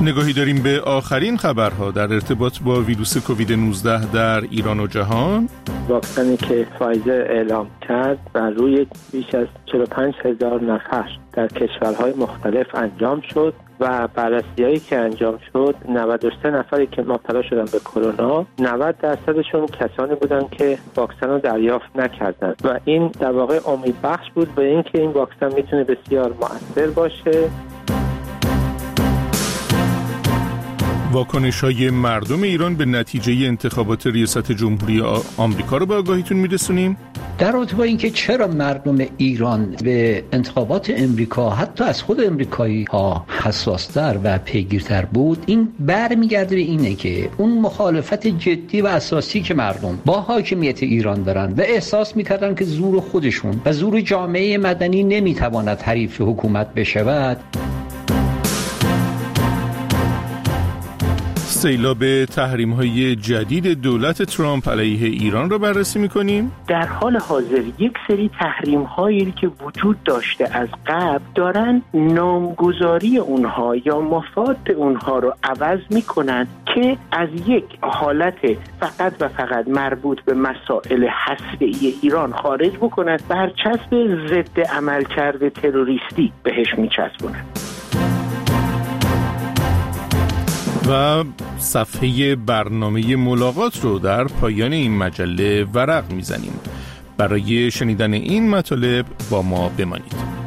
نگاهی داریم به آخرین خبرها در ارتباط با ویروس کووید 19 در ایران و جهان. واکسنی که فایزر اعلام کرد بر روی بیش از 45,000 نفر در کشورهای مختلف انجام شد و بررسی‌هایی که انجام شد 93 نفری که مبتلا شدن به کرونا 90% کسانی بودند که واکسن رو دریافت نکردند و این در واقع امیدبخش بود به اینکه این واکسن میتونه بسیار مؤثر باشه. واکنش‌های مردم ایران به نتیجه انتخابات ریاست جمهوری آمریکا رو به آگاهیتون میرسونیم. در رابطه با اینکه چرا مردم ایران به انتخابات امریکا حتی از خود امریکایی‌ها حساس‌تر و پیگیرتر بود، این برمیگرده به اینه که اون مخالفت جدی و اساسی که مردم با حاکمیت ایران دارن و احساس می‌کردن که زور خودشون و زور جامعه مدنی نمی‌تواند حریف حکومت بشود. سیلاب تحریم‌های جدید دولت ترامپ علیه ایران رو بررسی می‌کنیم. در حال حاضر یک سری تحریم‌هایی که وجود داشته از قبل دارن نامگذاری اونها یا مفاد اونها رو عوض می‌کنن که از یک حالت فقط و فقط مربوط به مسائل هسته‌ای ایران خارج بکنن، برچسب ضد عملکرد تروریستی بهش می‌چسبونن. و صفحه برنامه ملاقات رو در پایان این مجله ورق میزنیم. برای شنیدن این مطالب با ما بمانید.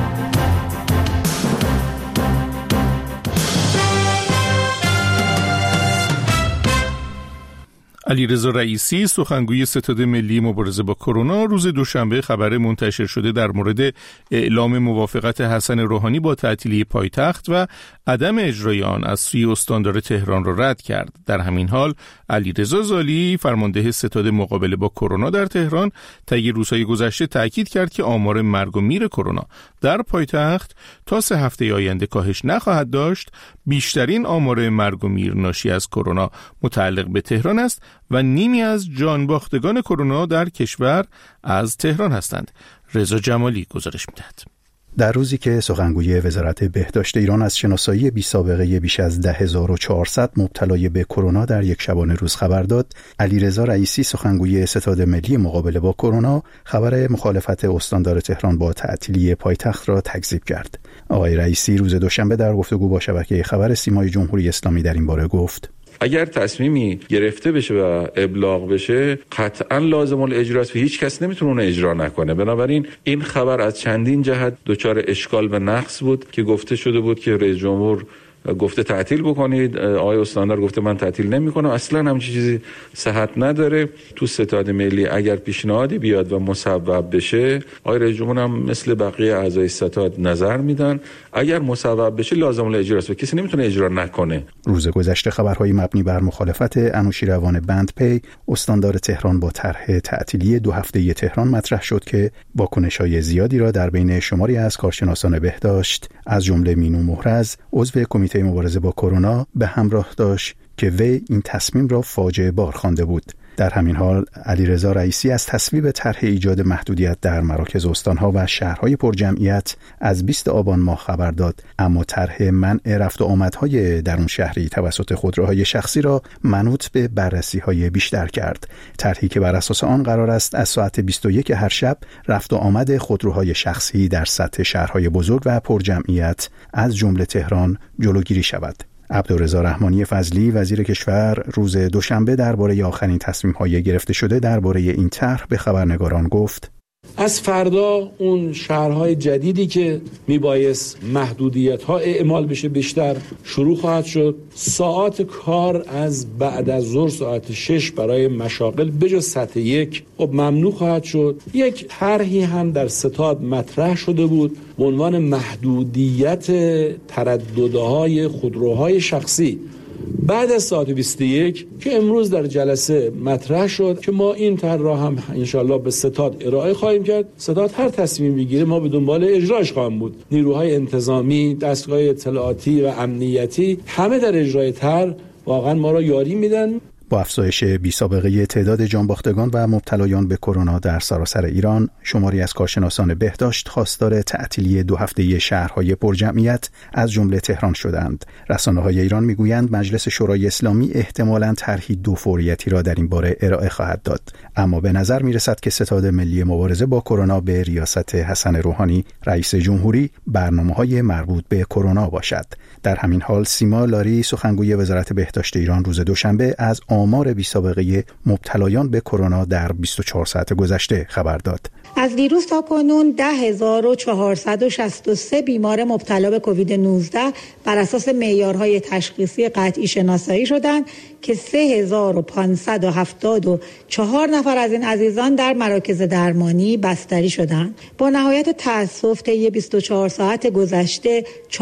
علیرضا رئیسی سخنگوی ستاد ملی مبارزه با کرونا روز دوشنبه خبر منتشر شده در مورد اعلام موافقت حسن روحانی با تعطیلی پایتخت و عدم اجرای آن از سوی استاندار تهران را رد کرد. در همین حال علیرضا زالی فرمانده ستاد مقابله با کرونا در تهران طی روزهای گذشته تاکید کرد که آمار مرگ و میر کرونا در پایتخت تا 3 هفته آینده کاهش نخواهد داشت. بیشترین آمار مرگ و میر ناشی از کرونا متعلق به تهران است و نیمی از جانباختگان کرونا در کشور از تهران هستند. رضا جمالی گزارش می‌دهد. در روزی که سخنگوی وزارت بهداشت ایران از شناسایی بی سابقه بیش از 10,400 مبتلای به کرونا در یک شبانه روز خبر داد، علیرضا رئیسی سخنگوی ستاد ملی مقابله با کرونا خبر مخالفت استاندار تهران با تعطیلی پایتخت را تکذیب کرد. آقای رئیسی روز دوشنبه در گفتگو با شبکه خبر سیمای جمهوری اسلامی در این باره گفت: اگر تصمیمی گرفته بشه و ابلاغ بشه قطعا لازم الاجرا است و هیچ کس نمیتونه اون اجرا نکنه. بنابراین این خبر از چندین جهت دچار اشکال و نقص بود که گفته شده بود که رئیس جمهور گفته تعطیل بکنید، آقای استاندار گفته من تعطیل نمیکنم. اصلا همچین چیزی صحت نداره. تو ستاد ملی اگر پیشنهادی بیاد و مصوب بشه، آقای رئیس جمهور هم مثل بقیه اعضای ستاد نظر میدن. اگر مصوب بشه لازم الاجرا است و کسی نمیتونه اجرا نکنه. روز گذشته خبرهای مبنی بر مخالفت انوشیروان بندپی استاندار تهران با طرح تعطیلی 2 هفته‌ای تهران مطرح شد که واکنش‌های زیادی را در بین شماری از کارشناسان بهداشت از جمله مینو محرز عضو کمیته مبارزه با کرونا به همراه داشت که وی این تصمیم را فاجعه بار خوانده بود. در همین حال علیرضا رئیسی از تصویب طرح ایجاد محدودیت در مراکز استانها و شهرهای پرجمعیت از 20 آبان ماه خبر داد، اما طرح منع رفت و آمدهای درون شهری توسط خودروهای شخصی را منوط به بررسی‌های بیشتر کرد. طرحی که بر اساس آن قرار است از ساعت 21 هر شب رفت و آمد خودروهای شخصی در سطح شهرهای بزرگ و پرجمعیت از جمله تهران جلوگیری شود. عبدالرضا رحمانی فضلی وزیر کشور روز دوشنبه درباره آخرین تصمیم‌های گرفته شده درباره این طرح به خبرنگاران گفت: از فردا اون شهرهای جدیدی که میبایست محدودیت‌ها اعمال بشه بیشتر شروع خواهد شد. ساعات کار از بعد از ظهر ساعت 6 برای مشاغل بجز سطح 1 ممنوع خواهد شد. یک طرحی هم در ستاد مطرح شده بود به عنوان محدودیت ترددهای خودروهای شخصی بعد از ساعت 21 که امروز در جلسه مطرح شد که ما این طرح را هم انشالله به ستاد ارائه خواهیم کرد. ستاد هر تصمیم بگیره ما به دنبال اجراش خواهیم بود. نیروهای انتظامی، دستگاه اطلاعاتی و امنیتی همه در اجرای طرح واقعا ما را یاری میدن. با افزایش بی‌سابقه تعداد جانباختگان و مبتلایان به کرونا در سراسر ایران، شماری از کارشناسان بهداشت خواستار تعطیلی 2 هفته‌ای شهرهای پرجمعیت از جمله تهران شدند. رسانه‌های ایران میگویند مجلس شورای اسلامی احتمالاً طرحی 2 فوریتی را در این باره ارائه خواهد داد، اما به نظر میرسد که ستاد ملی مبارزه با کرونا به ریاست حسن روحانی رئیس جمهوری برنامه‌های مربوط به کرونا باشد. در همین حال سیما لاری سخنگوی وزارت بهداشت ایران روز دوشنبه از آمار بی‌سابقه مبتلایان به کرونا در 24 ساعت گذشته خبر داد. از دیروز تا کنون 10,463 بیمار مبتلا به کووید 19 بر اساس معیارهای تشخیصی قطعی شناسایی شدند که 3,574 نفر از این عزیزان در مراکز درمانی بستری شدند. با نهایت تأسف طی 24 ساعت گذشته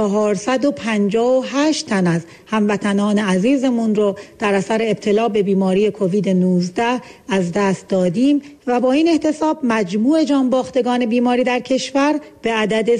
458 تن از هموطنان عزیزمون رو در اثر ابتلا به بیماری کووید 19 از دست دادیم و با این احتساب مجموع جانباختگان بیماری در کشور به عدد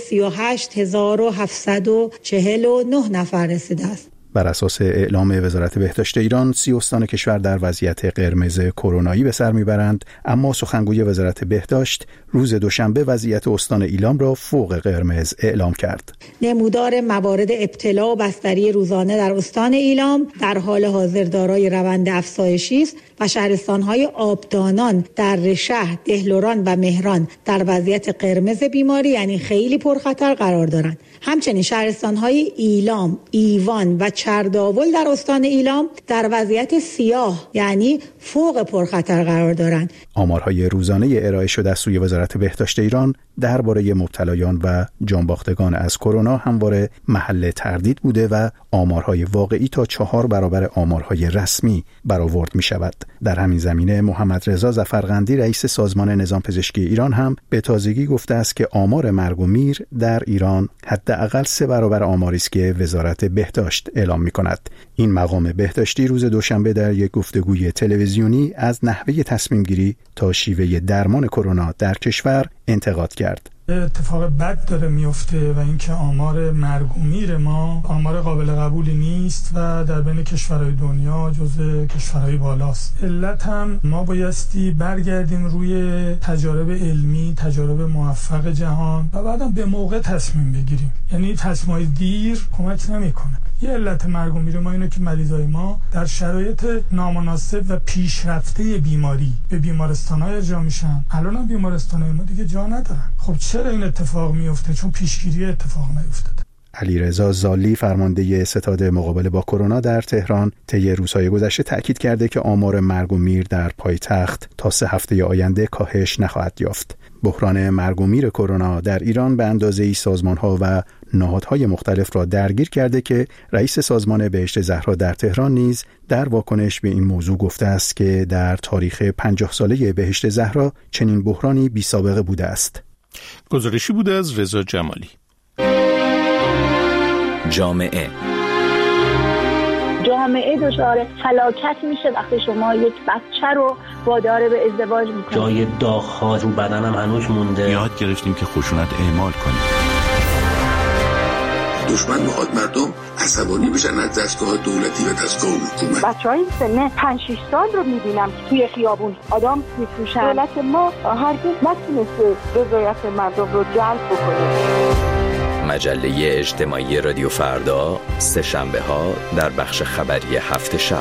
38,749 نفر رسیده است. بر اساس اعلام وزارت بهداشت ایران 30 استان کشور در وضعیت قرمز کرونایی به سر میبرند، اما سخنگوی وزارت بهداشت روز دوشنبه وضعیت استان ایلام را فوق قرمز اعلام کرد. نمودار موارد ابتلا و بستری روزانه در استان ایلام در حال حاضر دارای روند افزایشی است و شهرستان‌های آبدانان، دردشهر، دهلوران و مهران در وضعیت قرمز بیماری یعنی خیلی پرخطر قرار دارند. همچنین شهرستان‌های ایلام، ایوان و چرداول در استان ایلام در وضعیت سیاه یعنی فوق پرخطر قرار دارند. آمارهای روزانه ارائه شده از سوی وزارت بهداشت ایران درباره مبتلایان و جانباختگان از کرونا همواره محل تردید بوده و آمارهای واقعی تا 4 برابر آمارهای رسمی برآورد می شود. در همین زمینه محمد رضا ظفرقندی رئیس سازمان نظام پزشکی ایران هم به تازگی گفته است که آمار مرگ و میر در ایران حداقل 3 برابر آماری است که وزارت بهداشت اعلام می کند. این مقام بهداشتی روز دوشنبه در یک گفتگوی تلویزیونی از نحوه تصمیم گیری تا شیوه درمان کرونا در کشور انتقاد کرد. اتفاق بد داره میفته و اینکه آمار مرگ و میر ما آمار قابل قبولی نیست و در بین کشورهای دنیا جزو کشورهای بالاست. علت هم ما بایستی برگردیم روی تجارب علمی، تجارب موفق جهان و بعدم به موقع تصمیم بگیریم. یعنی تصمیم دیر کمک نمیکنه. یه علت مرگ و میر ما اینه که مریضای ما در شرایط نامناسب و پیشرفته بیماری به بیمارستان‌ها ارجاع میشن. الان هم بیمارستان‌های ما دیگه جا ندارن. خب چرا این اتفاق میفته؟ چون پیشگیری اتفاق نیفتاده. علیرضا زالی فرمانده ستاد مقابله با کرونا در تهران طی روزهای گذشته تاکید کرده که آمار مرگ و میر در پایتخت تا 3 هفته آینده کاهش نخواهد یافت. بحران مرگ و میر کرونا در ایران به اندازه‌ای سازمان‌ها و نهادهای مختلف را درگیر کرده که رئیس سازمان بهشت زهرا در تهران نیز در واکنش به این موضوع گفته است که در تاریخ 50 ساله بهشت زهرا چنین بحرانی بی‌سابقه بوده است. گزارشی بوده از رضا جمالی. جامعه دچار فلاکت میشه وقتی شما یک بچه رو وادار به ازدواج میکنید. جای داغ‌ها رو بدنم هنوز مونده. یاد گرفتیم که خشونت اعمال کنیم. دشمن میخواد مردم عصبانی بشن از دستگاه دولتی و دستگاه حکومت. بچهای سن 5-6 سال رو میبینم توی خیابون آدم میفروشن. دولت ما هرگز نتونسته رضایت مردم رو جلب بکنه. مجله اجتماعی رادیو فردا سه شنبه ها در بخش خبری هفت شب.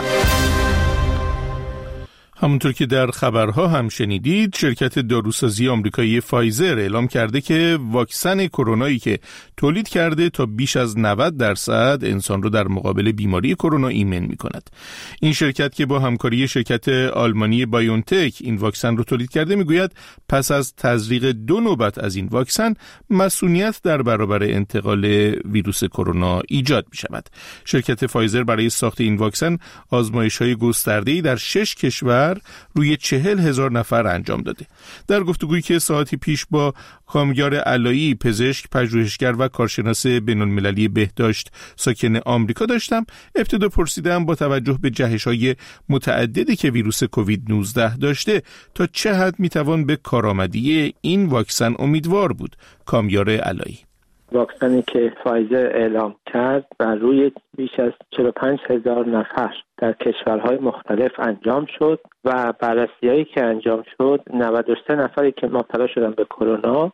همونطور که در خبرها هم شنیدید، شرکت داروسازی آمریکایی فایزر اعلام کرده که واکسن کرونایی که تولید کرده تا بیش از 90% انسان رو در مقابل بیماری کرونا ایمن می‌کند. این شرکت که با همکاری شرکت آلمانی بایونتک این واکسن رو تولید کرده میگوید پس از تزریق 2 نوبت از این واکسن مسئولیت در برابر انتقال ویروس کرونا ایجاد می‌شود. شرکت فایزر برای ساخت این واکسن آزمایش‌های گسترده‌ای در 6 کشور روی 40,000 نفر انجام داده. در گفتگویی که ساعتی پیش با کامیار علایی، پزشک، پژوهشگر و کارشناس بین‌المللی بهداشت ساکن آمریکا داشتم، ابتدا پرسیدم با توجه به جهش‌های متعددی که ویروس کووید 19 داشته تا چه حد میتوان به کارآمدی این واکسن امیدوار بود. کامیار علایی: واکسنی که فایزر اعلام کرد بر روی بیش از 45,000 نفر در کشورهای مختلف انجام شد و بررسی‌هایی که انجام شد 93 نفری که مبتلا شدن به کرونا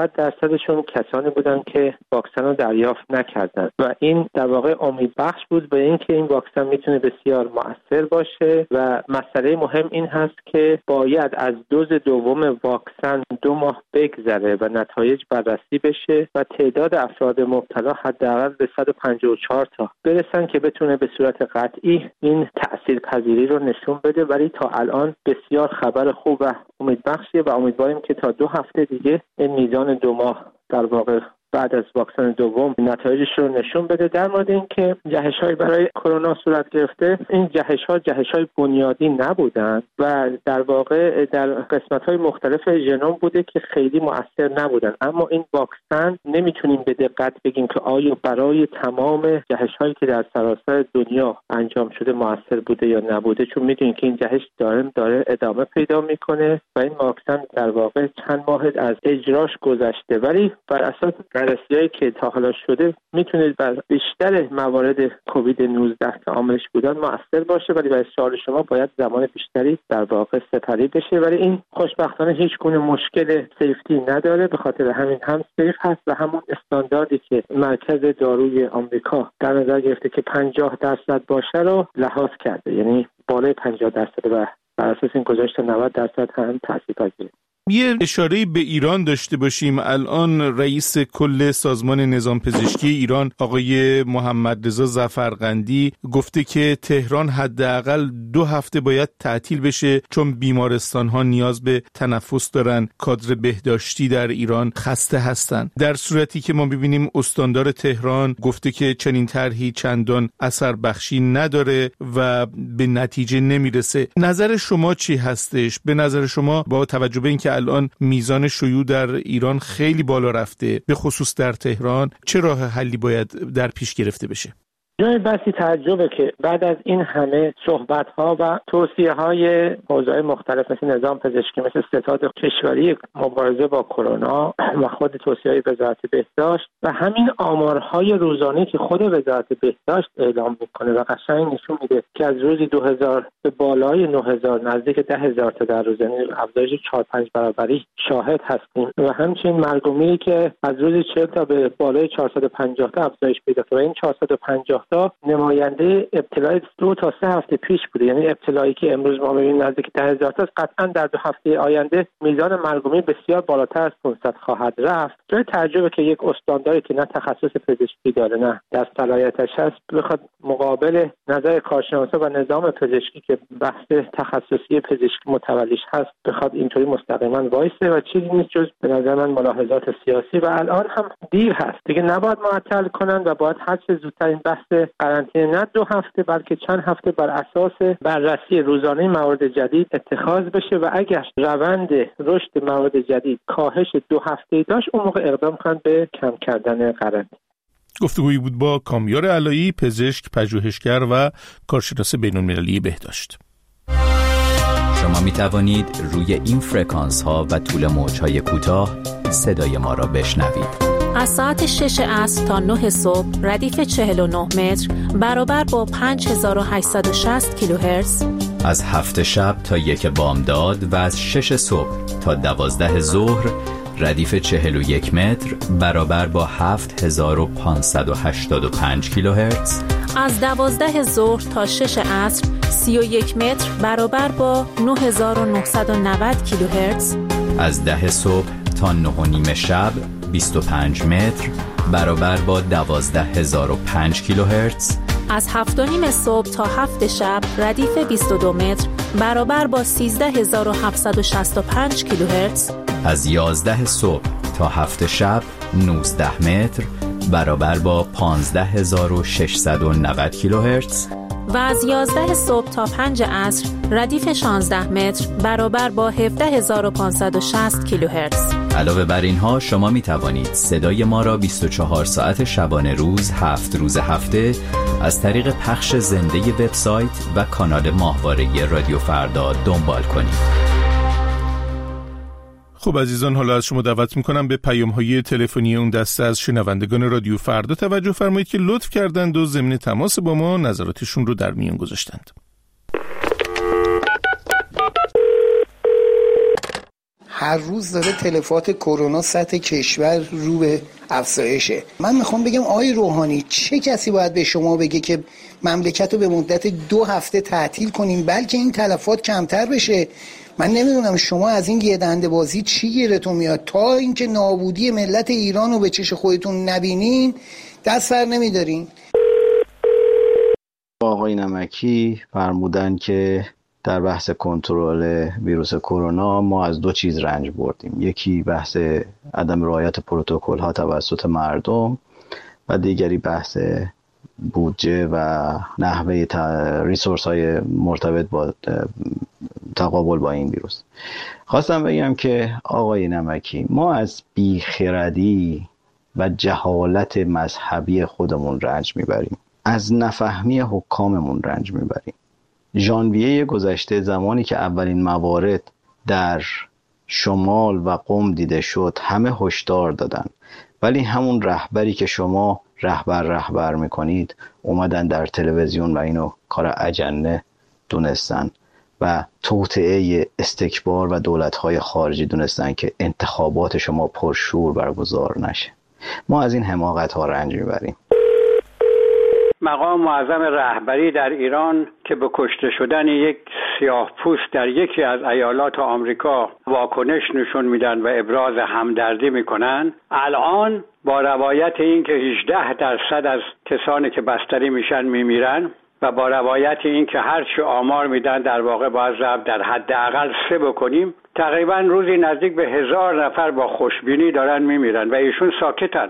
90% کسانی بودند که واکسن رو دریافت نکردند و این در واقع امیدبخش بود به اینکه این واکسن میتونه بسیار مؤثر باشه و مسئله مهم این هست که باید از دوز دوم واکسن 2 ماه بگذره و نتایج بررسی بشه و تعداد افراد مبتلا حداقل به 154 تا برسن که بتونه به صورت قطعی این تأثیرپذیری رو نشون بده. ولی تا الان بسیار خبر خوب و امیدبخشیه و امیدواریم که تا 2 هفته دیگه این میزان 2 ماه در واقع بعد از واکسن دوم نتایجش رو نشون بده. در مورد اینکه جهش‌های برای کرونا صورت گرفته، این جهش‌های بنیادی نبودن و در واقع در قسمت‌های مختلف ژنوم بوده که خیلی مؤثر نبودن، اما این واکسن نمیتونیم به دقت بگیم که آیا برای تمام جهش‌هایی که در سراسر دنیا انجام شده مؤثر بوده یا نبوده، چون میدونیم که این جهش داره ادامه پیدا میکنه و این واکسن در واقع چند ماه از اجراش گذشته، ولی بر اساس بررسی‌هایی که تا حالا شده میتونه بر بیشتر موارد کووید 19 که عاملش بودن مؤثر باشه، ولی برای سوال شما باید زمان بیشتری در واقع سپری بشه. ولی این خوشبختانه هیچ گونه مشکل سیفتی نداره، به خاطر همین هم سیف هست و همون استانداردی که مرکز داروی آمریکا در نظر گرفته که 50% باشه رو لحاظ کرده، یعنی بالای 50% و بر اساس این گذاشت 90% هم تاثیرپذیره. یه اشاره‌ای به ایران داشته باشیم. الان رئیس کل سازمان نظام پزشکی ایران آقای محمد رضا ظفرقندی گفته که تهران حداقل 2 هفته باید تعطیل بشه چون بیمارستان‌ها نیاز به تنفس دارن، کادر بهداشتی در ایران خسته هستن. در صورتی که ما ببینیم استاندار تهران گفته که چنین طرحی چندان اثر بخشی نداره و به نتیجه نمیرسه. نظر شما چی هستش؟ به نظر شما با توجه به اینکه الان میزان شیوع در ایران خیلی بالا رفته، به خصوص در تهران، چه راه حلی باید در پیش گرفته بشه؟ جای بسی تعجبه که بعد از این همه صحبت‌ها و توصیه‌های حوزه‌های مختلف مثل نظام پزشکی، مثل ستاد کشوری مبارزه با کرونا و خود توصیه‌های وزارت بهداشت و همین آمارهای روزانه‌ای که خود وزارت بهداشت اعلام می‌کنه و قشنگ نشون میده که از روزی 2000 به بالای 9000 نزدیک 10000 تا در روز، یعنی افزایش 4-5 برابری شاهد هستیم و همچنین مرگ و میری که از روزی 40 تا به بالای 450 تا افزایش پیدا کرده. این 450 تا نماینده ابتلای 2 تا 3 هفته پیش بوده، یعنی ابتلایی که امروز ما می‌بینیم نزدیک 10000 تا، قطعا در 2 هفته آینده میزان مرگ و میر بسیار بالاتر از 500 خواهد رفت. جای تعجبه که یک استانداری که نه تخصص پزشکی داره نه در صلاحیتش هست بخواد مقابل نظر کارشناسا و نظام پزشکی که بحث تخصصی پزشکی متولیش هست بخواد اینطوری مستقیما وایسه و چیزی نیست جز به نظر من ملاحظات سیاسی و الان هم دیر هست دیگه. نباید معطل کنن و باید هر چه زودتر این بحث قرنطینه نه 2 هفته بلکه چند هفته بر اساس بررسی روزانه موارد جدید اتخاذ بشه و اگر روند رشد موارد جدید کاهش 2 هفته‌ای داشت اون موقع اقدام کنن به کم کردن قرنطینه. گفتگویی بود با کامیار علایی، پزشک، پژوهشگر و کارشناس بین‌المللی بهداشت. شما می توانید روی این فرکانس ها و طول موج های کوتاه صدای ما را بشنوید. از ساعت 6 عصر تا 9 صبح ردیف 49 متر برابر با 5860 کیلوهرتز. از 7 شب تا 1 بامداد و از 6 صبح تا 12 ظهر ردیف 41 متر برابر با 7585 کیلوهرتز. از 12 ظهر تا 6 عصر 31 متر برابر با 9990 کیلوهرتز. از 10 صبح تا 9:30 شب 25 متر برابر با 12005 کیلوهرتز. از 7:30 صبح تا 7 شب ردیف 22 متر برابر با 13765 کیلوهرتز. از 11 صبح تا 7 شب 19 متر برابر با 15690 کیلوهرتز. و از 11 صبح تا 5 عصر ردیف 16 متر برابر با 17560 کیلوهرتز. علاوه بر اینها شما می توانید صدای ما را 24 ساعت شبانه روز 7 روز هفته از طریق پخش زنده وبسایت و کانال ماهواره رادیو فردا دنبال کنید. خب عزیزان، حالا از شما دعوت میکنم به پیام‌های تلفنی اون دسته از شنوندگان رادیو فردا توجه فرمایید که لطف کردند و ضمن تماس با ما نظراتشون رو در میان گذاشتند. هر روز داره تلفات کرونا سطح کشور رو به افزایشه. من میخوام بگم آقای روحانی، چه کسی باید به شما بگه که مملکت رو به مدت 2 هفته تعطیل کنیم بلکه این تلفات کمتر بشه؟ من نمیدونم شما از این گردنده بازی چی گیرتون میاد؟ تا اینکه نابودی ملت ایران رو به چش خودتون نبینین دست سر نمیدارین. آقای نمکی فرمودن که در بحث کنترل ویروس کرونا ما از 2 چیز رنج بردیم. یکی بحث عدم رعایت پروتکل ها توسط مردم و دیگری بحث بودجه و نحوه ریسورس های مرتبط با تقابل با این ویروس. خواستم بگم که آقای نمکی، ما از بیخردی و جهالت مذهبی خودمون رنج میبریم، از نفهمی حکاممون رنج میبریم. ژانویه گذشته زمانی که اولین موارد در شمال و قم دیده شد همه هشدار دادن، ولی همون رهبری که شما رهبر میکنید اومدن در تلویزیون و اینو کار اجنه دونستن و توطئه استکبار و دولت‌های خارجی دونستن که انتخابات شما پرشور برگزار نشه. ما از این حماقت‌ها رنج میبریم. مقام معظم رهبری در ایران که به کشته شدن یک سیاه‌پوست در یکی از ایالات آمریکا واکنش نشون میدن و ابراز همدردی میکنن، الان با روایت این که 18% از کسانی که بستری میشن میمیرن و با روایت این که هرچی آمار میدن در واقع باید ضرب در حداقل 3 بکنیم، تقریبا روزی نزدیک به 1000 نفر با خوشبینی دارن میمیرن و ایشون ساکتن.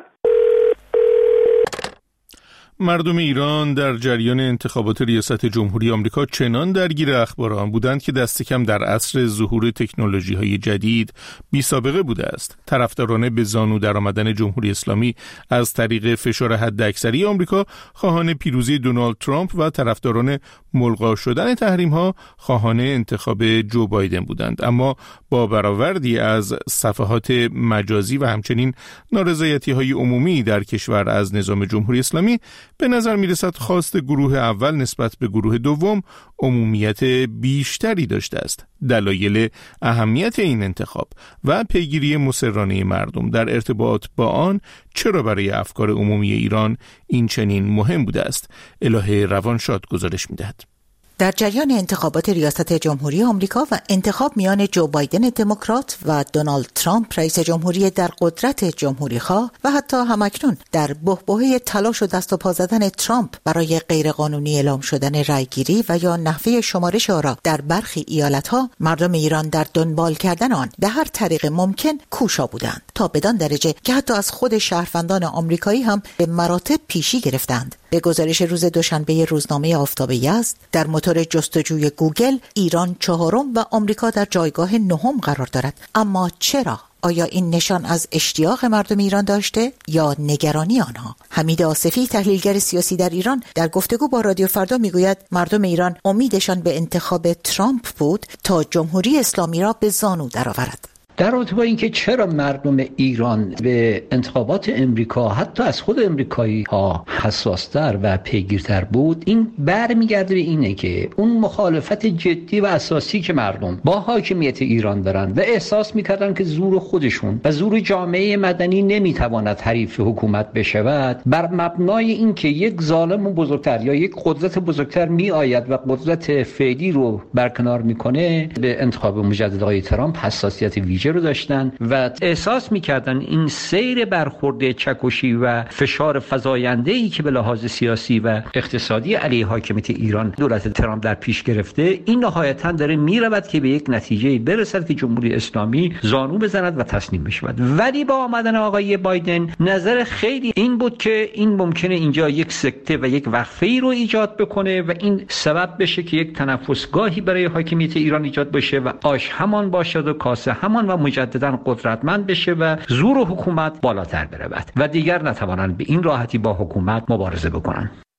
مردم ایران در جریان انتخابات ریاست جمهوری آمریکا چنان درگیر اخبار بودند که دست کم در عصر ظهور تکنولوژی‌های جدید بی سابقه بوده است. طرفداران به زانو درآمدن جمهوری اسلامی از طریق فشار حداکثری آمریکا خواهان پیروزی دونالد ترامپ و طرفداران ملغا شدن تحریم‌ها خواهان انتخاب جو بایدن بودند. اما با برآوردی از صفحات مجازی و همچنین نارضایتی‌های عمومی در کشور از نظام جمهوری اسلامی، به نظر میرسد خواست گروه اول نسبت به گروه دوم عمومیت بیشتری داشته است. دلایل اهمیت این انتخاب و پیگیری مصرانه مردم در ارتباط با آن چرا برای افکار عمومی ایران این چنین مهم بوده است، الهه روانشاد گزارش می‌دهد. در جریان انتخابات ریاست جمهوری آمریکا و انتخاب میان جو بایدن دموکرات و دونالد ترامپ رئیس جمهوری در قدرت جمهوری‌خواه و حتی همکنون در بحبوحه تلاش و دست و پا زدن ترامپ برای غیرقانونی اعلام شدن رأیگیری و یا نحوه شمارش آرا در برخی ایالت‌ها، مردم ایران در دنبال کردن آن به هر طریق ممکن کوشا بودند، تا بدان درجه که حتی از خود شهروندان آمریکایی هم به مراتب پیشی گرفتند. به گزارش روز دوشنبه روزنامه آفتاب یزد، در موتور جستجوی گوگل ایران 4م و آمریکا در جایگاه 9م قرار دارد. اما چرا؟ آیا این نشان از اشتیاق مردم ایران داشته یا نگرانی آنها؟ حمید آصفی، تحلیلگر سیاسی در ایران، در گفتگو با رادیو فردا میگوید مردم ایران امیدشان به انتخاب ترامپ بود تا جمهوری اسلامی را به زانو درآورد. در رابطه با اینکه چرا مردم ایران به انتخابات امریکا حتی از خود امریکایی ها حساستر و پیگیرتر بود، این برمیگرده به اینه که اون مخالفت جدی و اساسی که مردم با حاکمیت ایران دارن و احساس میکردن که زور خودشون و زور جامعه مدنی نمیتواند حریف حکومت بشود، بر مبنای اینکه یک ظالم بزرگتر یا یک قدرت بزرگتر میآید و قدرت فعلی رو برکنار میکنه، به انتخاب مجدد آقای ترامپ حساسیت ویژه رو داشتن و احساس میکردن این سیر برخورد چکشی و فشار فزاینده‌ای که به لحاظ سیاسی و اقتصادی علیه حاکمیت ایران دولت ترامپ در پیش گرفته، این نهایتاً داره میرود که به یک نتیجه برسد که جمهوری اسلامی زانو بزند و تسلیم بشود. ولی با آمدن آقای بایدن نظر خیلی این بود که این ممکنه اینجا یک سکته و یک وقفه‌ای رو ایجاد بکنه و این سبب بشه که یک تنفسگاهی برای حاکمیت ایران ایجاد بشه و آش همان باشد و کاسه همان و مجددا قدرتمند بشه و زور حکومت بالاتر برود و دیگر نتوانند به این راحتی با حکومت مبارزه بکنند.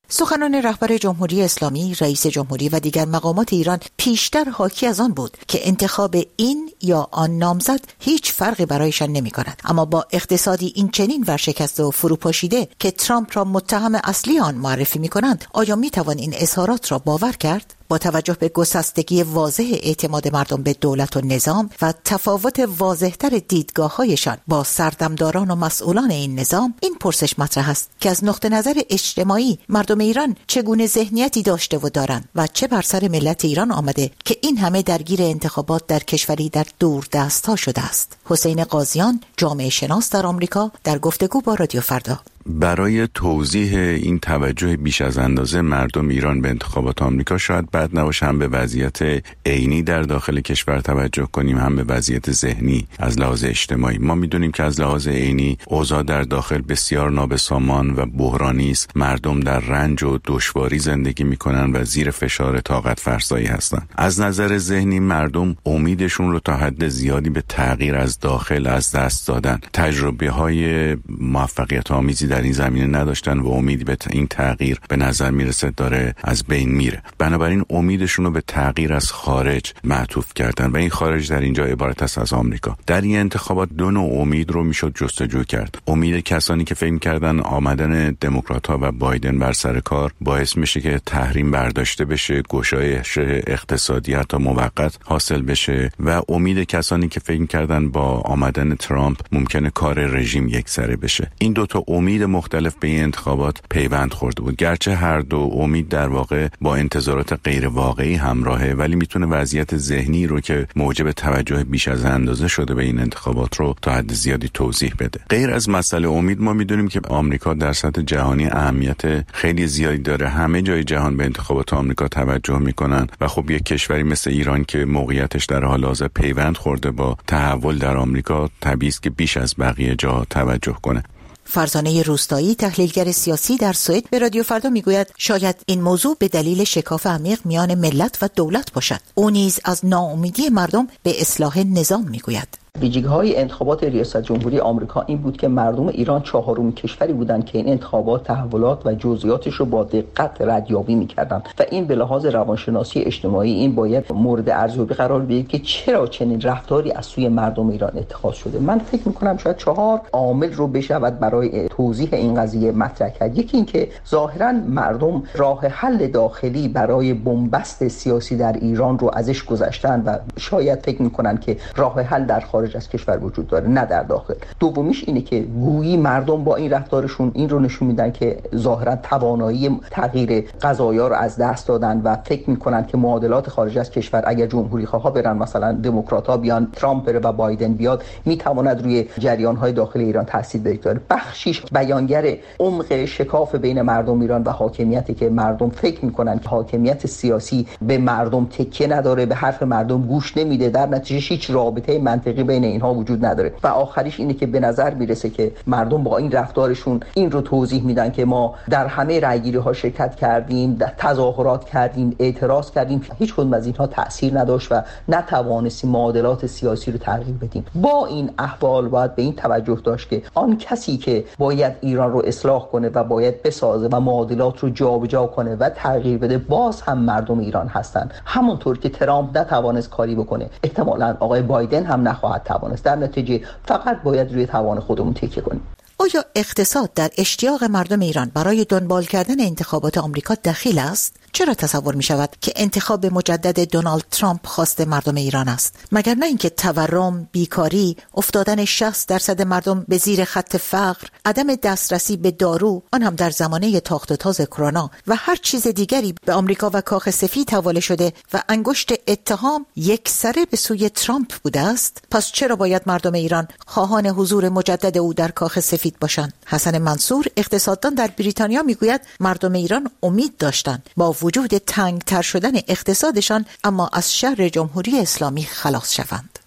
سخنان رهبر جمهوری اسلامی، رئیس جمهوری و دیگر مقامات ایران پیشتر حاکی از آن بود که انتخاب این یا آن نامزد هیچ فرقی برایشان نمی کند. اما با اقتصادی این چنین ورشکسته و فروپاشیده که ترامپ را متهم اصلی آن معرفی می کنند، آیا می توان این اظهارات را باور کرد؟ با توجه به گسستگی واضح اعتماد مردم به دولت و نظام و تفاوت واضح‌تر دیدگاه‌هایشان با سردمداران و مسئولان این نظام، این پرسش مطرح است که از نقطه نظر اجتماعی مردم ایران چگونه ذهنیتی داشته و دارند و چه بر سر ملت ایران آمده که این همه درگیر انتخابات در کشوری در دور دست‌ها شده است. حسین قاضیان، جامعه شناس در آمریکا، در گفتگو با رادیو فردا. برای توضیح این توجه بیش از اندازه مردم ایران به انتخابات آمریکا شاید بد نباشه هم به وضعیت عینی در داخل کشور توجه کنیم، هم به وضعیت ذهنی از لحاظ اجتماعی. ما میدونیم که از لحاظ عینی اوضاع در داخل بسیار نابسامان و بحرانی است. مردم در رنج و دشواری زندگی میکنن و زیر فشار طاقت فرسایی هستن. از نظر ذهنی مردم امیدشون رو تا حد زیادی به تغییر از داخل از دست دادن. تجربه‌های موفقیت آمیزی در این زمینه نداشتن و امیدی به این تغییر به نظر میرسه داره از بین میره. بنابراین امیدشون رو به تغییر از خارج معطوف کردن و این خارج در اینجا عبارت است از آمریکا. در این انتخابات دو نوع امید رو میشد جستجو کرد. امید کسانی که فکر کردن آمدن دموکرات‌ها و بایدن بر سر کار باعث میشه که تحریم برداشته بشه، گشایش اقتصادی حتی موقت حاصل بشه، و امید کسانی که فکر کردن با آمدن ترامپ ممکنه کار رژیم یکسره بشه. این دو تا امید مختلف به این انتخابات پیوند خورده بود. گرچه هر دو امید در واقع با انتظارات غیر واقعی همراهه، ولی میتونه وضعیت ذهنی رو که موجب توجه بیش از اندازه شده به این انتخابات رو تا حد زیادی توضیح بده. غیر از مسئله امید، ما میدونیم که آمریکا در سطح جهانی اهمیت خیلی زیادی داره. همه جای جهان به انتخابات آمریکا توجه میکنن و خب یک کشوری مثل ایران که موقعیتش در حال حاضر پیوند خورده با تحول در آمریکا، طبیعی است که بیش از بقیه جا توجه کنه. فرزانه روستایی، تحلیلگر سیاسی در سوئد، به رادیو فردا میگوید شاید این موضوع به دلیل شکاف عمیق میان ملت و دولت باشد. او نیز از ناامیدی مردم به اصلاح نظام میگوید. ویژگی‌های انتخابات ریاست جمهوری آمریکا این بود که مردم ایران چهارمین کشوری بودند که این انتخابات تحولات و جزئیاتش رو با دقت ردیابی می‌کردند و این به لحاظ روانشناسی اجتماعی این باید مورد ارزیابی قرار بگیرد که چرا چنین رفتاری از سوی مردم ایران اتخاذ شده. من فکر می‌کنم شاید 4 عامل رو بشود برای توضیح این قضیه مطرح کرد. یکی این که ظاهراً مردم راه حل داخلی برای بنبست سیاسی در ایران رو ازش گذشتن و شاید فکر می‌کنن که راه حل در خارج از کشور وجود داره، نه در داخل. دومیش اینه که گویی مردم با این رفتارشون این رو نشون میدن که ظاهرا توانایی تغییر قضایا رو از دست دادن و فکر میکنن که معادلات خارج از کشور اگر جمهوری خواها برن، مثلا دموکرات‌ها بیان، ترامپ بره و بایدن بیاد، میتواند روی جریان‌های داخل ایران تاثیر بگذاره. بخشیش بیانگر عمق شکاف بین مردم ایران و حاکمیتی که مردم فکر میکنن که حاکمیت سیاسی به مردم تکیه نداره، به حرف مردم گوش نمیده، در نتیجه هیچ رابطه منطقی بین اینها وجود نداره. و آخریش اینه که به نظر میرسه که مردم با این رفتارشون این رو توضیح میدن که ما در همه رأیگیری ها شرکت کردیم، در تظاهرات کردیم، اعتراض کردیم، هیچ کدوم از اینها تأثیر نداشت و نتوانستیم معادلات سیاسی رو تغییر بدیم. با این احوال باید به این توجه داشت که آن کسی که باید ایران رو اصلاح کنه و باید بسازه و معادلات رو جابجا کنه و تغییر بده، باز هم مردم ایران هستن. همونطور که ترامپ نتوانست کاری بکنه، احتمالاً آقای بایدن هم نخواهد توانست. در نتیجه فقط باید روی توان خودمون تکیه کنیم. آیا اقتصاد در اشتیاق مردم ایران برای دنبال کردن انتخابات آمریکا دخیل است؟ چرا تصور می شود که انتخاب مجدد دونالد ترامپ خواست مردم ایران است؟ مگر نه اینکه تورم، بیکاری، افتادن 60% مردم به زیر خط فقر، عدم دسترسی به دارو، آن هم در زمانه تاخت و تاز کرونا، و هر چیز دیگری به آمریکا و کاخ سفید حواله شده و انگشت اتهام یکسره به سوی ترامپ بوده است؟ پس چرا باید مردم ایران خواهان حضور مجدد او در کاخ سفید باشند؟ حسن منصور، اقتصاددان در بریتانیا، میگوید مردم ایران امید داشتند با وجود تنگتر شدن اقتصادشان اما از شر جمهوری اسلامی خلاص شوند.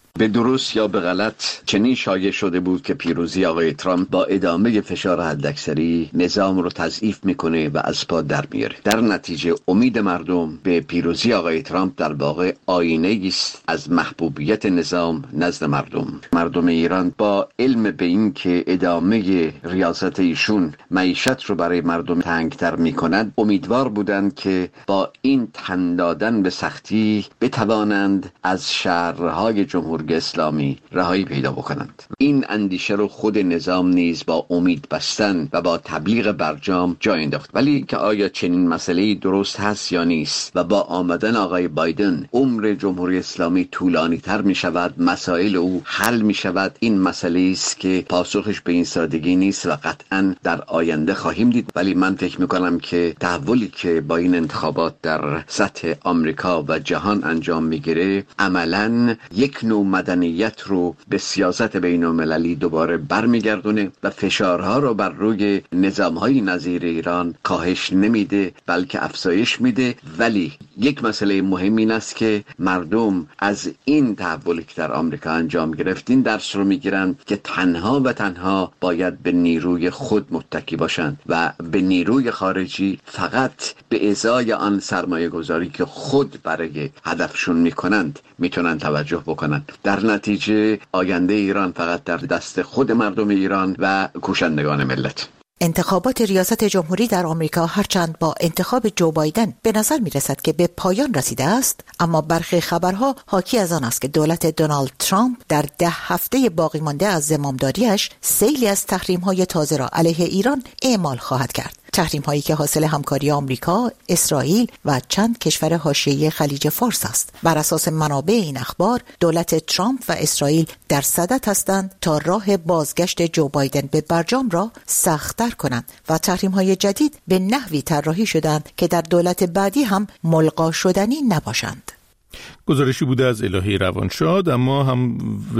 به درست یا به غلط چنین شایع شده بود که پیروزی آقای ترامپ با ادامه فشار حداکثری نظام رو تضعیف میکنه و از پا در میاره. در نتیجه امید مردم به پیروزی آقای ترامپ در واقع آینه است از محبوبیت نظام نزد مردم ایران با علم به این که ادامه ریاست ایشون معیشت رو برای مردم تنگتر میکنند، امیدوار بودند که با این تن دادن به سختی بتوانند از شرهای جمهوری اسلامی رهایی پیدا بکنند. این اندیشه رو خود نظام نیز با امید بستن و با تبلیغ برجام جا انداخت. ولی که آیا چنین مسئله‌ای درست هست یا نیست و با آمدن آقای بایدن عمر جمهوری اسلامی طولانی تر می شود، مسائل او حل می شود، این مسئله است که پاسخش به این سادگی نیست و قطعا در آینده خواهیم دید. ولی من فکر می کنم که تحولی که با این انتخابات در سطح آمریکا و جهان انجام می گیره عملاً یک نوع مدنیت رو به سیاست بین‌المللی دوباره برمیگردونه و فشارها رو بر روی نظام‌های نظیر ایران کاهش نمیده بلکه افزایش میده. ولی یک مسئله مهم این است که مردم از این تحولی که در آمریکا انجام گرفتین درس رو میگیرن که تنها و تنها باید به نیروی خود متکی باشند و به نیروی خارجی فقط به ازای آن سرمایه گذاری که خود برای هدفشون میکنند میتونن توجه بکنند. در نتیجه آینده ایران فقط در دست خود مردم ایران و کوشندگان ملت. انتخابات ریاست جمهوری در آمریکا هرچند با انتخاب جو بایدن به نظر می رسد که به پایان رسیده است، اما برخی خبرها حاکی از آن است که دولت دونالد ترامپ در 10 هفته باقی مانده از زمامداریش سیلی از تحریم‌های تازه را علیه ایران اعمال خواهد کرد. تحریم هایی که حاصل همکاری آمریکا، اسرائیل و چند کشور حاشیه خلیج فارس است. بر اساس منابع این اخبار، دولت ترامپ و اسرائیل در صدد هستند تا راه بازگشت جو بایدن به برجام را سخت‌تر کنند و تحریم های جدید به نحوی طراحی شدند که در دولت بعدی هم ملغا شدنی نباشند. گزارشی بوده از الهه روانشاد. اما هم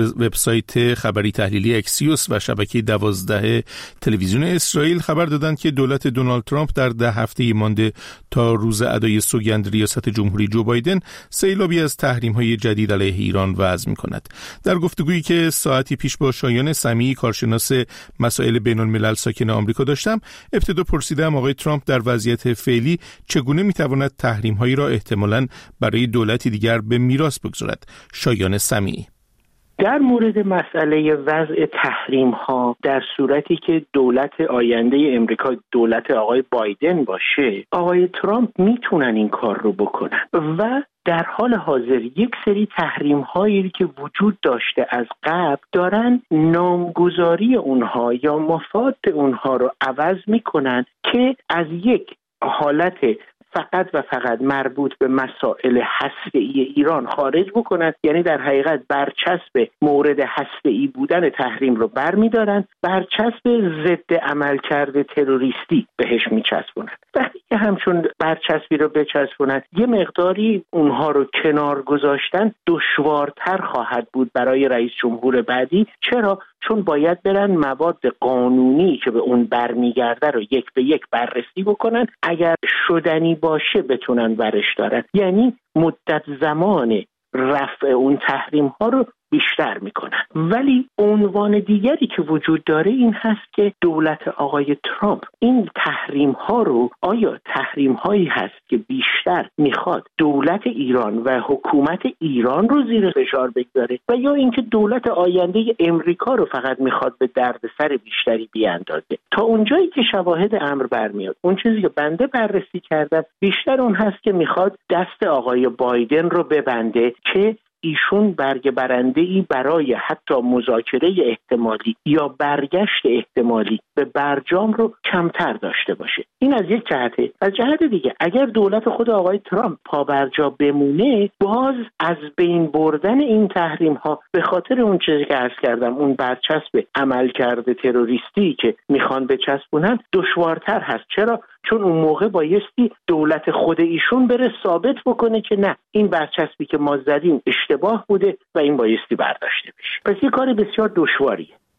وبسایت خبری تحلیلی اکسیوس و شبکه 12 تلویزیون اسرائیل خبر دادند که دولت دونالد ترامپ در 10 هفته مانده تا روز ادای سوگند ریاست جمهوری جو بایدن سیلابی از تحریم‌های جدید علیه ایران وضع می‌کند. در گفتگویی که ساعتی پیش با شایان سمیعی کارشناس مسائل بین‌الملل ساکن آمریکا داشتم، ابتدا پرسیدم آقای ترامپ در وضعیت فعلی چگونه می‌تواند تحریم‌هایی را احتمالاً برای دولتی دیگر به میراث بگذارد. شایان سمیعی: در مورد مسئله وضع تحریم ها در صورتی که دولت آینده امریکا دولت آقای بایدن باشه، آقای ترامپ میتونن این کار رو بکنن و در حال حاضر یک سری تحریم هایی که وجود داشته از قبل دارن نامگذاری اونها یا مفاد اونها رو عوض میکنن که از یک حالت فقط و فقط مربوط به مسائل هسته‌ای ایران خارج بکنند، یعنی در حقیقت برچسب مورد هسته‌ای بودن تحریم رو برمی‌دارن، برچسب ضد عملکرد تروریستی بهش میچسبونن. وقتی که همچون برچسبی رو بچسبونن، یه مقداری اونها رو کنار گذاشتن دشوارتر خواهد بود برای رئیس جمهور بعدی. چرا؟ چون باید برن مواد قانونی که به اون برمیگرده رو یک به یک بررسی بکنن، اگر شدنی باشه بتونن برش دارن، یعنی مدت زمان رفع اون تحریم ها رو بیشتر میکنن. ولی عنوان دیگری که وجود داره این هست که دولت آقای ترامپ این تحریم ها رو، آیا تحریم هایی هست که بیشتر میخواد دولت ایران و حکومت ایران رو زیر فشار بگذاره و یا اینکه دولت آینده امریکا رو فقط میخواد به دردسر بیشتری بیاندازه؟ تا اونجایی که شواهد امر برمیاد، اون چیزی که بنده بررسی کردم بیشتر اون هست که میخواد دست آقای بایدن رو ببنده که ایشون برگ برنده‌ای برای حتی مذاکره احتمالی یا برگشت احتمالی به برجام رو کمتر داشته باشه. این از یک جهته. از جهت دیگه اگر دولت خود آقای ترامپ پابرجا بمونه، باز از بین بردن این تحریم ها به خاطر اون چیزی که عرض کردم، اون برچسب عملکرد تروریستی که میخوان بچسبونن دشوارتر هست. چرا؟ چون اون موقع بایستی دولت خود ایشون بره ثابت بکنه که نه، این برچسبی که ما زدیم اشتباه بوده و این بایستی برداشته بشه. پس یه کار بسیار دشواریه.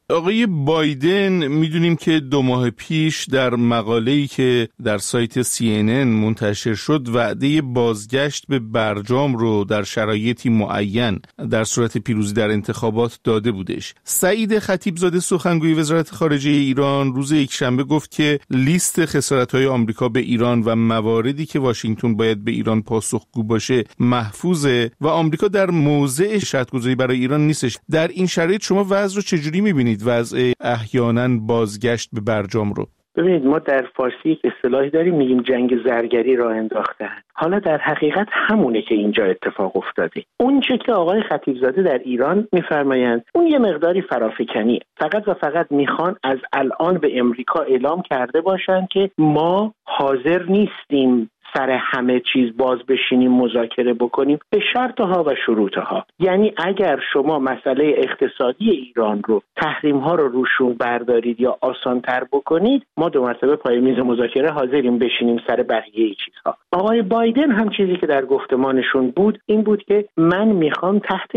آقای بایدن میدونیم که 2 ماه پیش در مقاله‌ای که در سایت CNN منتشر شد وعده بازگشت به برجام رو در شرایطی معین در صورت پیروزی در انتخابات داده بودش. سعید خطیبزاده سخنگوی وزارت خارجه ایران روز یکشنبه گفت که لیست خسارت‌های آمریکا به ایران و مواردی که واشنگتن باید به ایران پاسخگو باشه محفوظه و آمریکا در موضع شرط‌گذاری برای ایران نیستش. در این شرایط شما وضع رو چجوری می‌بینید؟ وضع احیانا بازگشت به برجام رو. ببینید ما در فارسی اصطلاحی داریم میگیم جنگ زرگری راه انداختن. حالا در حقیقت همونه که اینجا اتفاق افتاده. اون چه که آقای خطیبزاده در ایران میفرمایند اون یه مقداری فرافکنیه. فقط و فقط میخوان از الان به امریکا اعلام کرده باشن که ما حاضر نیستیم سر همه چیز باز بشینیم مذاکره بکنیم به شرطها و شروطها. یعنی اگر شما مسئله اقتصادی ایران رو تحریم‌ها رو روشون بردارید یا آسان‌تر بکنید ما 2 مرتبه پای میز مذاکره حاضریم بشینیم سر بقیه چیزها. آقای بایدن هم چیزی که در گفتمانشون بود این بود که من میخوام تحت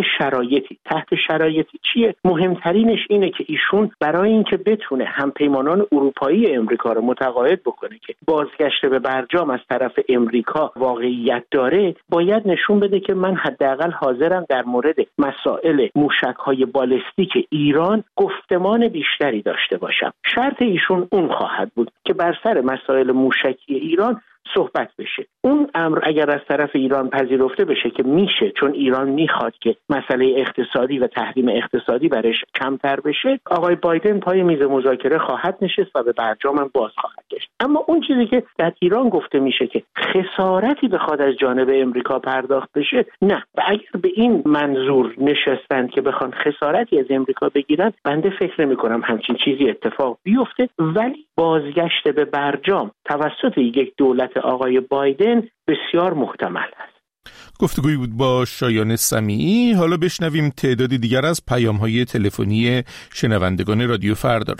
شرایطی چیه؟ مهمترینش اینه که ایشون برای اینکه بتونه همپیمانان اروپایی امریکا رو متقاعد بکنه که بازگشت به برجام از طرف امریکا واقعیت داره باید نشون بده که من حداقل حاضرم در مورد مسائل موشک‌های بالستیک ایران گفتمان بیشتری داشته باشم. شرط ایشون اون خواهد بود که بر سر مسائل موشکی ایران صحبت بشه. اون امر اگر از طرف ایران پذیرفته بشه که میشه چون ایران میخواد که مسئله اقتصادی و تحریم اقتصادی برش کمتر بشه آقای بایدن پای میز مذاکره خواهد نشست و به برجام هم باز خواهد گشت. اما اون چیزی که در ایران گفته میشه که خسارتی بخواد از جانب امریکا پرداخت بشه نه. و اگر به این منظور نشستن که بخوان خسارتی از امریکا بگیرن بنده فکر نمی‌کنم همچین چیزی اتفاق بیفته. ولی بازگشت به برجام توسط یک دولت آقای بایدن بسیار محتمل است. گفتگویی بود با شایان سمیعی. حالا بشنویم تعدادی دیگر از پیام‌های تلفنی شنوندگان رادیو فردا.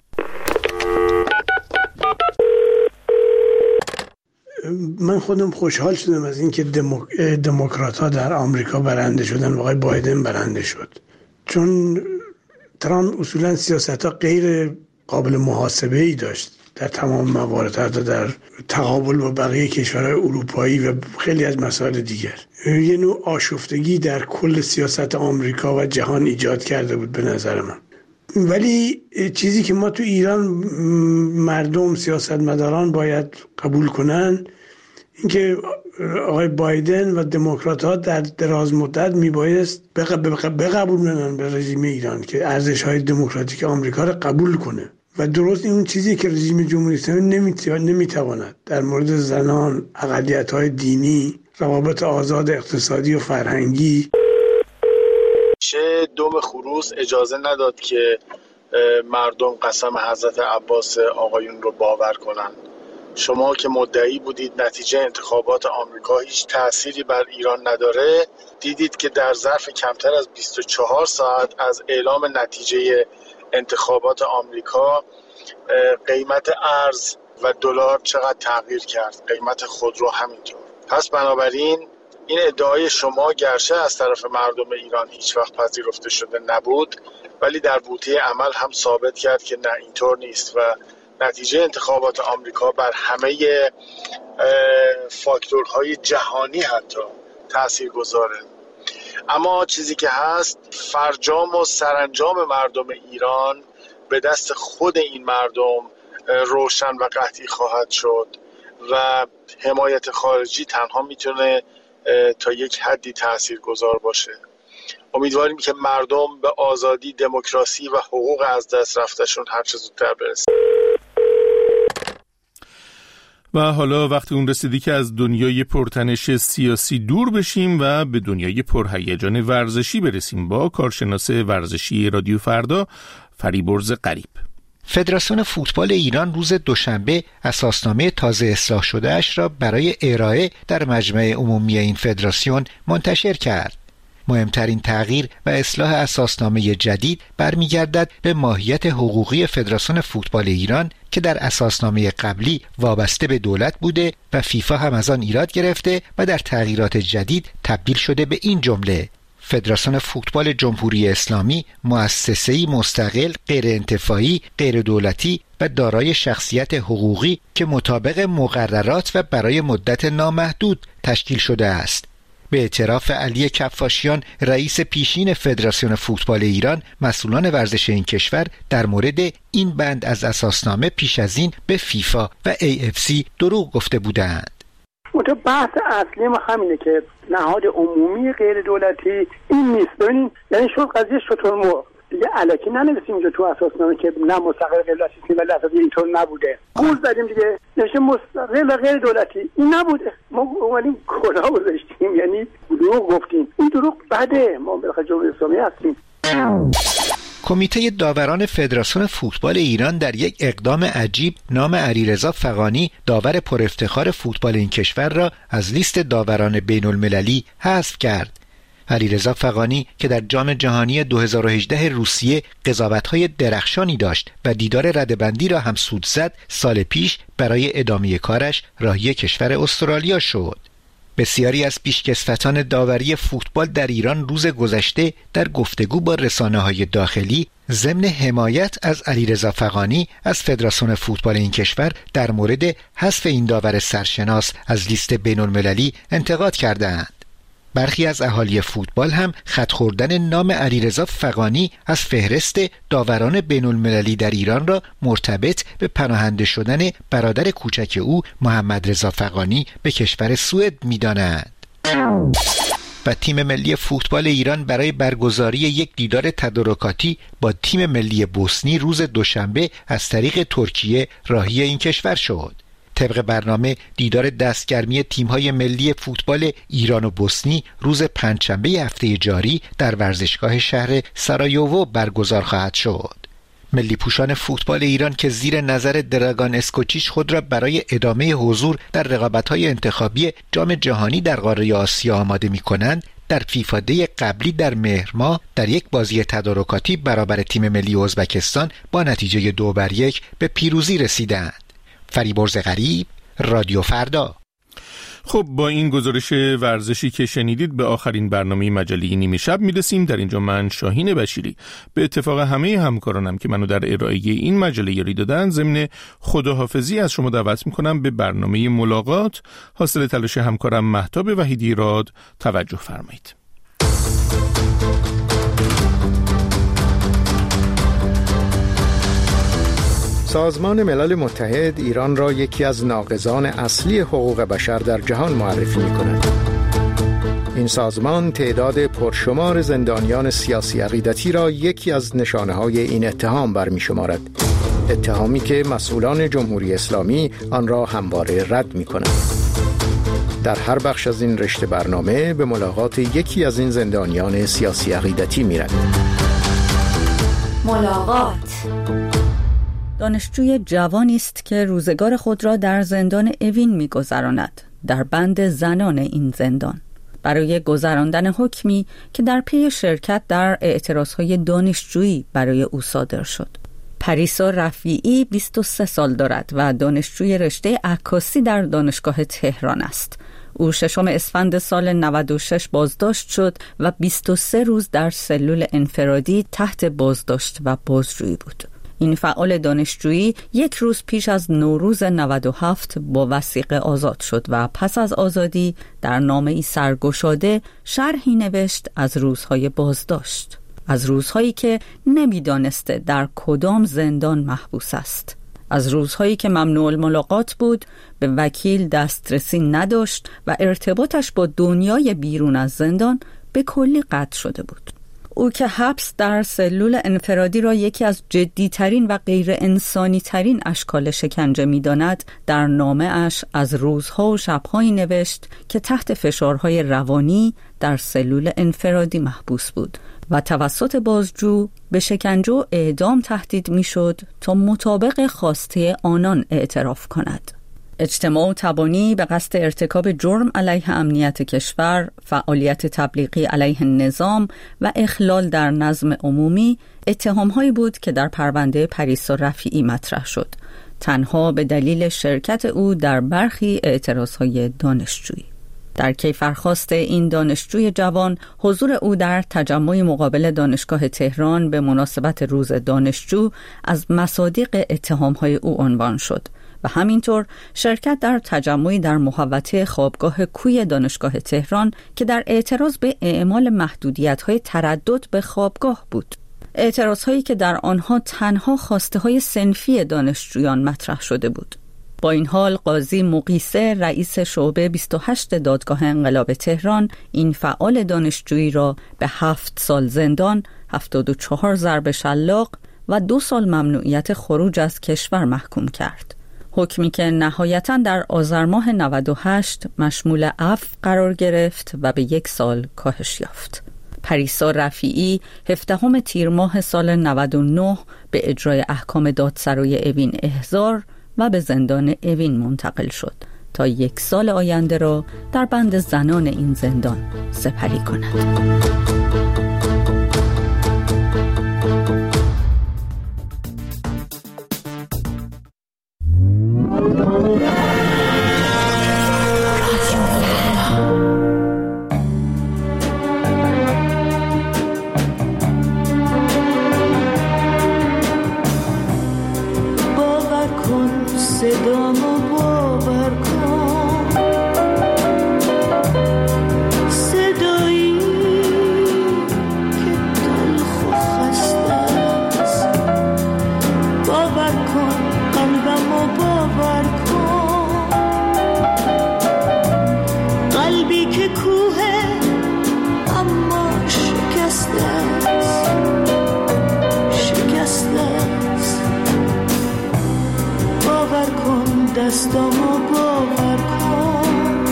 من خودم خوشحال شدم از اینکه دموکرات‌ها در آمریکا برنده شدن و آقای بایدن برنده شد، چون ترامپ اصولاً سیاست‌ها غیر قابل محاسبه‌ای داشت در تمام موارد، حتی در تقابل با بقیه کشورهای اروپایی و خیلی از مسائل دیگر. یه نوع آشفتگی در کل سیاست آمریکا و جهان ایجاد کرده بود به نظر من. ولی چیزی که ما تو ایران مردم سیاستمداران باید قبول کنن این که آقای بایدن و دموکرات‌ها در دراز مدت میبایست بقبولونن به رژیم ایران که ارزش‌های دموکراتیک آمریکا را قبول کنه و درست این چیزی که رژیم جمهوری اسلامی نمیتواند در مورد زنان، اقلیت‌های دینی، روابط آزاد اقتصادی و فرهنگی. دم خروس اجازه نداد که مردم قسم حضرت عباس آقایون رو باور کنن. شما که مدعی بودید نتیجه انتخابات آمریکا هیچ تأثیری بر ایران نداره، دیدید که در ظرف کمتر از 24 ساعت از اعلام نتیجه انتخابات آمریکا قیمت ارز و دلار چقدر تغییر کرد، قیمت خودرو همینطور. پس بنابراین این ادعای شما گرچه از طرف مردم ایران هیچ وقت پذیرفته شده نبود، ولی در بوته عمل هم ثابت کرد که نه اینطور نیست و نتیجه انتخابات آمریکا بر همه فاکتورهای جهانی حتی تأثیر گذاره. اما چیزی که هست فرجام و سرانجام مردم ایران به دست خود این مردم روشن و قطعی خواهد شد و حمایت خارجی تنها میتونه تا یک حدی تاثیرگذار باشه. امیدواریم که مردم به آزادی، دموکراسی و حقوق از دست رفتهشون هر چه زودتر برسن. و حالا وقت اون رسیدی که از دنیای پرتنش سیاسی دور بشیم و به دنیای پرهیجان ورزشی برسیم با کارشناس ورزشی رادیو فردا فریبرز قریب. فدراسیون فوتبال ایران روز دوشنبه اساسنامه تازه اصلاح شده اش را برای ارائه در مجمع عمومی این فدراسیون منتشر کرد. مهمترین تغییر و اصلاح اساسنامه جدید برمیگردد به ماهیت حقوقی فدراسیون فوتبال ایران که در اساسنامه قبلی وابسته به دولت بوده و فیفا هم از آن ایراد گرفته و در تغییرات جدید تبدیل شده به این جمله: فدراسیون فوتبال جمهوری اسلامی مؤسسه‌ای مستقل، غیرانتفاعی، غیر دولتی و دارای شخصیت حقوقی که مطابق مقررات و برای مدت نامحدود تشکیل شده است. به اعتراف علی کفاشیان رئیس پیشین فدراسیون فوتبال ایران، مسئولان ورزش این کشور در مورد این بند از اساسنامه پیش از این به فیفا و AFC دروغ گفته بودند. بحث اصلی ما همینه که نهاد عمومی غیر دولتی این نیست. ببینید یعنی شد قضیه شترمرغ دیگه الکی ننویسیم اینجا تو اساسنامه که نه مستقل غیر دولتی ولی اساسا اینطور نبوده. قول زدیم دیگه نشه مستقل غیر دولتی، این نبوده. ما اومدیم کلا گذاشتیم، یعنی دروغ گفتیم. این دروغ بده، ما بالاخره جمهوری اسلامی هستیم. کمیته داوران فدراسیون فوتبال ایران در یک اقدام عجیب نام علیرضا فغانی، داور پر افتخار فوتبال این کشور را از لیست داوران بین المللی حذف کرد. علیرضا فغانی که در جام جهانی 2018 روسیه قضاوت‌های درخشانی داشت و دیدار ردبندی را هم سود زد، سال پیش برای ادامه کارش راهی کشور استرالیا شد. بسیاری از پیشکسوتان داوری فوتبال در ایران روز گذشته در گفتگو با رسانه‌های داخلی ضمن حمایت از علیرضا فغانی از فدراسیون فوتبال این کشور در مورد حذف این داور سرشناس از لیست بین‌المللی انتقاد کردند. برخی از اهالی فوتبال هم خط خوردن نام علیرضا فغانی از فهرست داوران بین‌المللی در ایران را مرتبط به پناهنده شدن برادر کوچک او محمد رضا فغانی به کشور سوئد می‌دانند. و تیم ملی فوتبال ایران برای برگزاری یک دیدار تدارکاتی با تیم ملی بوسنی روز دوشنبه از طریق ترکیه راهی این کشور شد. طبق برنامه دیدار دستگرمی تیم‌های ملی فوتبال ایران و بوسنی روز پنجشنبه هفته جاری در ورزشگاه شهر سارایوو برگزار خواهد شد. ملی پوشان فوتبال ایران که زیر نظر دراگان اسکوچیچ خود را برای ادامه حضور در رقابت‌های انتخابی جام جهانی در قاره آسیا آماده می‌کنند، در فیفا دی قبلی در مهر ماه در یک بازی تدارکاتی برابر تیم ملی ازبکستان با نتیجه 2-1 به پیروزی رسیدند. فریبرز غریب، رادیو فردا. خب با این گزارش ورزشی که شنیدید به آخرین برنامه مجله نیمه شب میرسیم. در اینجا من شاهین بشیری به اتفاق همه همکارانم که منو در ارائه این مجله یاری دادن ضمن خداحافظی از شما دعوت میکنم به برنامه ملاقات حاصل تلاش همکارم مهتاب وحیدی راد توجه فرمایید. سازمان ملل متحد ایران را یکی از ناقضان اصلی حقوق بشر در جهان معرفی می‌کند. این سازمان تعداد پرشمار زندانیان سیاسی عقیدتی را یکی از نشانه‌های این اتهام برمی‌شمارد. اتهامی که مسئولان جمهوری اسلامی آن را همواره رد می‌کنند. در هر بخش از این رشته برنامه به ملاقات یکی از این زندانیان سیاسی عقیدتی می‌رویم. ملاقات دانشجوی جوانی است که روزگار خود را در زندان اوین می‌گذراند، در بند زنان این زندان، برای گذراندن حکمی که در پی شرکت در اعتراضهای دانشجویی برای او صادر شد. پریسا رفیعی 23 سال دارد و دانشجوی رشته عکاسی در دانشگاه تهران است. او 6 اسفند سال 96 بازداشت شد و 23 روز در سلول انفرادی تحت بازداشت و بازجویی بود. این فعال دانشجویی 1 روز پیش از نوروز 97 با وثیقه آزاد شد و پس از آزادی در نامه‌ای سرگشاده شرحی نوشت از روزهای بازداشت، از روزهایی که نمی‌دانسته در کدام زندان محبوس است، از روزهایی که ممنوع الملاقات بود، به وکیل دسترسی نداشت و ارتباطش با دنیای بیرون از زندان به کلی قطع شده بود. او که حبس در سلول انفرادی را یکی از جدیترین و غیر انسانی ترین اشکال شکنجه می داند، در نامه اش از روزها و شبهایی نوشت که تحت فشارهای روانی در سلول انفرادی محبوس بود و توسط بازجو به شکنجه و اعدام تهدید می شد تا مطابق خواسته آنان اعتراف کند. اجتماع تبانی به قصد ارتکاب جرم علیه امنیت کشور، فعالیت تبلیغی علیه نظام و اخلال در نظم عمومی اتهام‌هایی بود که در پرونده پریسا رفیعی مطرح شد، تنها به دلیل شرکت او در برخی اعتراضهای دانشجویی. در کیفرخواست این دانشجوی جوان، حضور او در تجمع مقابل دانشگاه تهران به مناسبت روز دانشجو از مصادیق اتهام‌های او عنوان شد و همینطور شرکت در تجمعی در محوطه خوابگاه کوی دانشگاه تهران که در اعتراض به اعمال محدودیت‌های تردد به خوابگاه بود. اعتراض‌هایی که در آنها تنها خواسته‌های صنفی دانشجویان مطرح شده بود. با این حال قاضی مقیسه رئیس شعبه 28 دادگاه انقلاب تهران این فعال دانشجویی را به 7 سال زندان، 74 ضرب شلاق و 2 سال ممنوعیت خروج از کشور محکوم کرد. حکمی که نهایتاً در آذر ماه 98 مشمول عفو قرار گرفت و به 1 سال کاهش یافت. پریسا رفیعی 17 تیر ماه سال 99 به اجرای احکام دادسرای اوین احضار و به زندان اوین منتقل شد تا 1 سال آینده را در بند زنان این زندان سپری کند. دستامو باور کن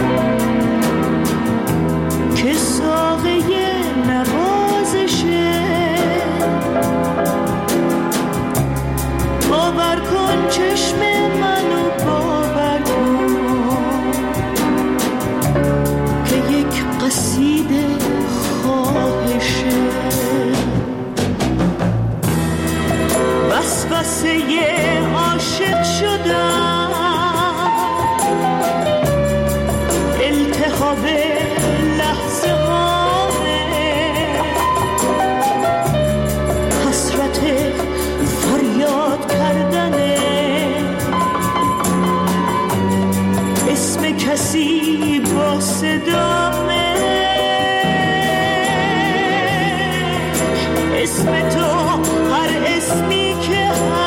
که ساقه نوازشه، باور کن چشم منو باور کن که یک قصیده خواهشه، وسوسه عاشق شدم، التهاب لحظه هامه، حسرت فریاد کردنه، اسم کسی با صدامه، اسم تو هر اسمی که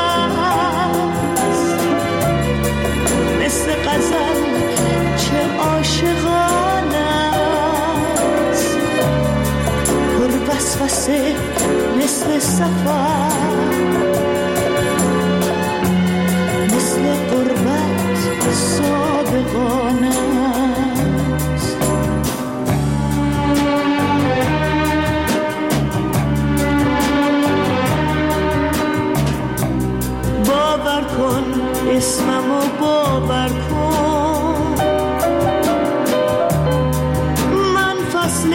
هست، مثل غزل چه عاشقانه است، پر وسوسه مثل سفر، مثل غربت صادقانه است. باور کن اسممو باور کن، من فصل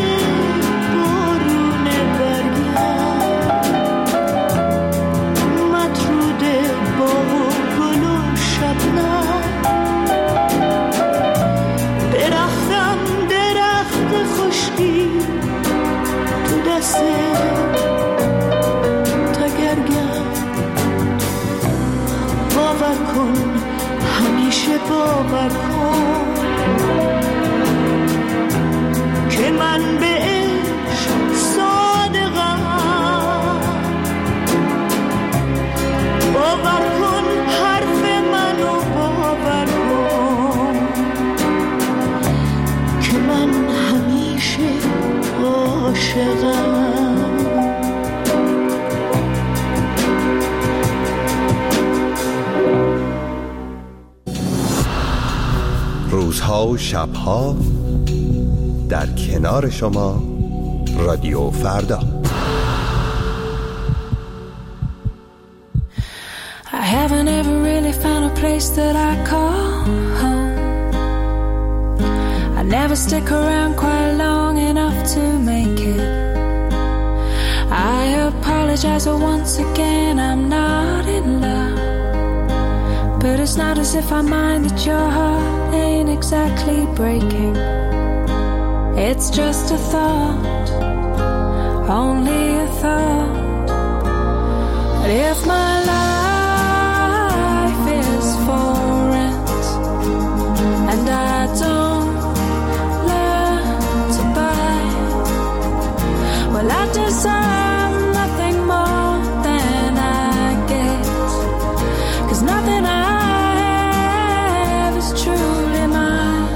بارون برگم، مطرود باغ و گل و شبنم، درختم درخت خشکی تو دست تگرگم، باور کن همیشه باور کن که من به عشق صادقم، باور کن حرف منو باور کن که من همیشه عاشقم. روزها و شبها در کنار شما رادیو فردا. I haven't ever really found a place that I call home. I never stick around quite long enough to make it. I apologize once again, I'm not in love, but But it's not as if I mind that your heart ain't exactly breaking. It's just a thought, only a thought. But if my life is for rent and I don't learn to buy, well, I deserve nothing more than I get, 'cause nothing I have is truly mine.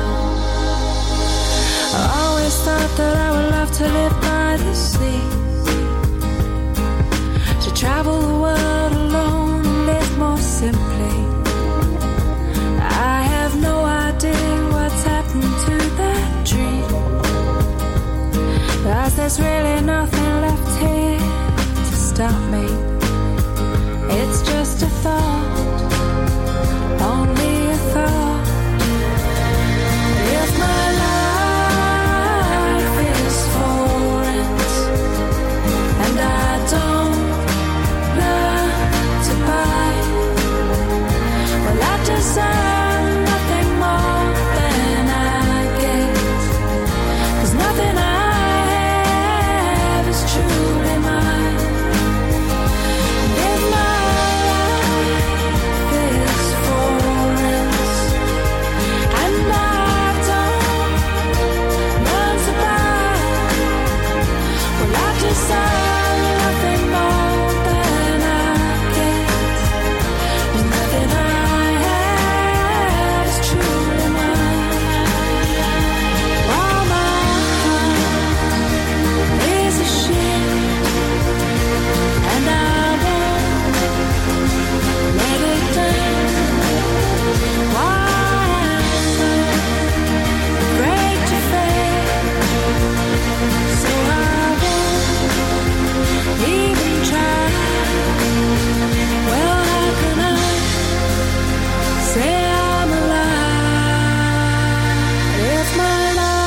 I always thought that I would love to live by the sea, to travel the world alone and live more simply. I have no idea what's happened to that dream, 'cause there's really nothing left here to stop me. It's just a thought, only a thought. If my life is for rent and I don't learn to buy, well, I deserve nothing more than I get, 'cause nothing I have is truly mine. If my life is for rent and I don't learn to buy, well, I deserve nothing more than I get, 'cause nothing I have is truly mine. While my heart is a ship and I won't let it down, why am I afraid to fail? So I won't even try. Well, how can I say I'm alive if my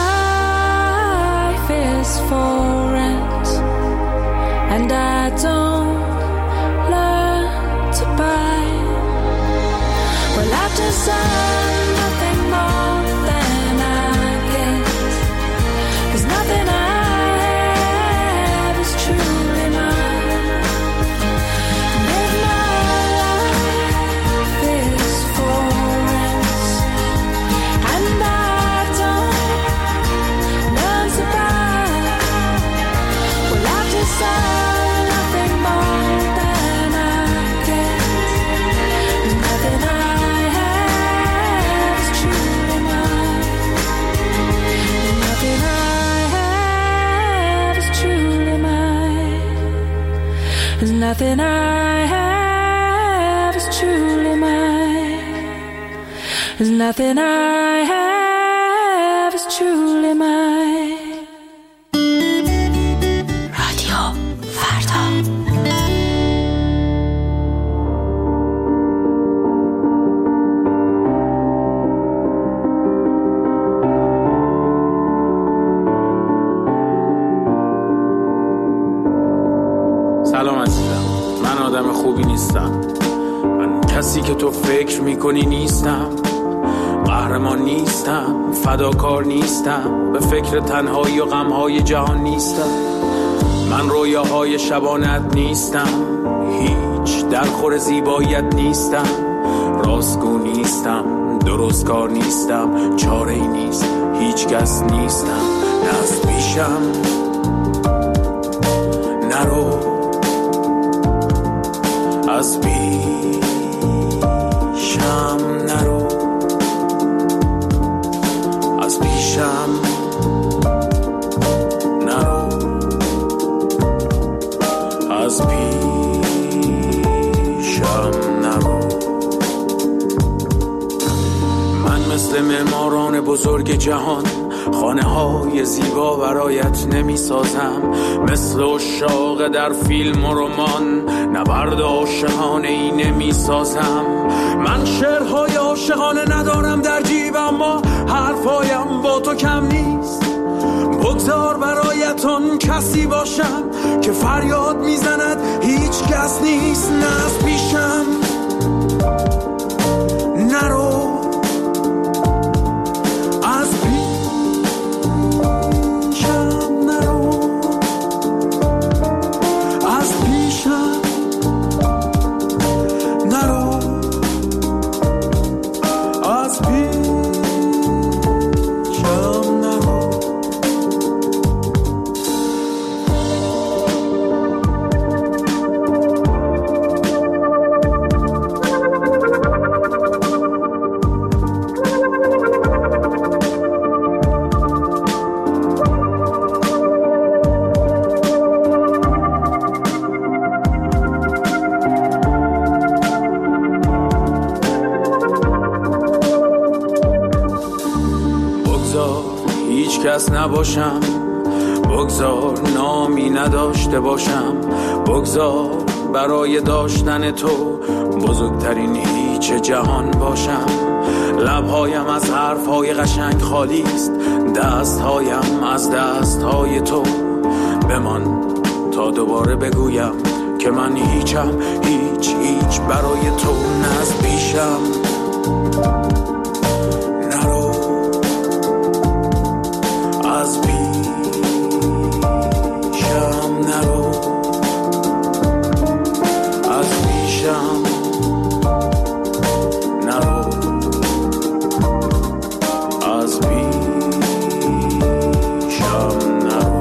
life is for rent and I don't learn to buy? Well, I deserve nothing more than I get, 'cause nothing I have is truly mine. And if my life is for rent and I don't learn to buy, well, I deserve nothing more than I get, 'cause nothing I have is truly mine. Nothing I have is truly mine. There's nothing I have is truly mine. There's nothing I have is truly mine. رادیو فردا. سلام عزیزم، من آدم خوبی نیستم، من کسی که تو فکر میکنی نیستم، قهرمان نیستم، فداکار نیستم، به فکر تنهایی و غمهای جهان نیستم، من رویاهای شبانت نیستم، هیچ درخور زیباییت نیستم، راستگو نیستم، درستکار نیستم، چاره ای نیست، هیچ کس نیستم، نه از پیشم نرو، از پیشم نرو، از پیشم نرو، از پیشم نرو. من مثل معماران بزرگ جهان خانه های زیبا برایت نمی سازم، مثل عشاق در فیلم و رمان نبرد عاشقانه ای نمی سازم. من شعرهای عاشقانه ندارم در جیب، اما حرفایم با تو کم نیست. بگذار برایتون کسی باشم که فریاد میزند هیچ کس نیست، نه از پیشم کس نباشم، بگذار نامی نداشته باشم، بگذار برای داشتن تو بزرگترین هیچ جهان باشم. لبهایم از حرفهای قشنگ خالی است، دستهایم از دستهای تو. بمان تا دوباره بگویم که من هیچم، هیچ برای تو. نه از پیشم نرو، از پیشم نرو، از پیشم نرو، از پیشم نرو.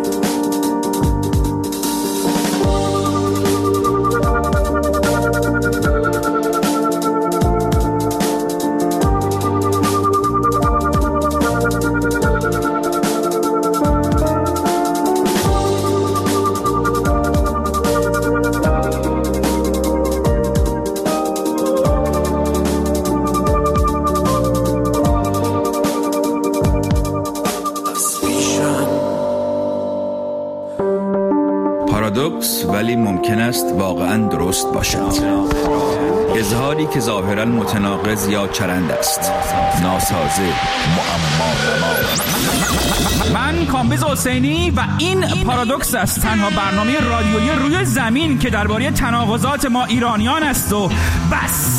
پارادوکس ولی ممکن است واقعا درست باشد. اظهاری که ظاهرا متناقض یا چرند است، ناسازه، معما. من کامبیز حسینی و این پارادوکس است، تنها برنامه رادیویی روی زمین که درباره تناقضات ما ایرانیان است و بس.